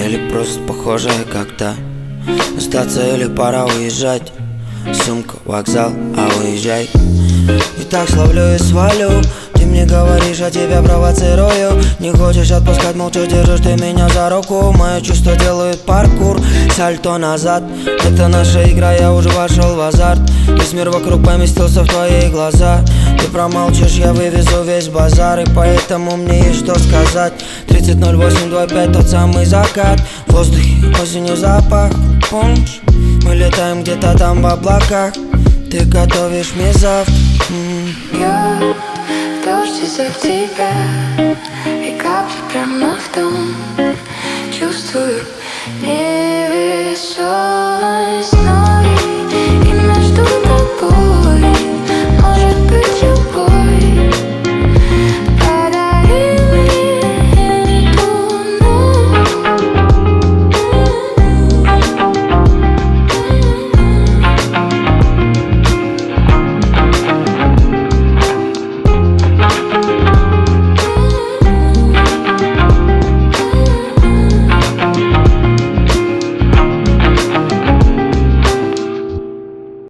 Или просто похожая как-то сдаться или пора уезжать. Сумка, вокзал, а уезжай. И так словлю и свалю. Ты мне говоришь, а тебя провоцирую. Не хочешь отпускать, молча держишь ты меня за руку. Мои чувства делают паркур, сальто назад. Это наша игра, я уже вошел в азарт. Весь мир вокруг поместился в твои глаза. Ты промолчишь, я вывезу весь базар. И поэтому мне есть что сказать. 300825, тот самый закат. В воздухе осенью запах, помнишь? Мы летаем где-то там в облаках. Ты готовишь мне завтрак. Я в дождь из-за тебя, и капли прямо в дом.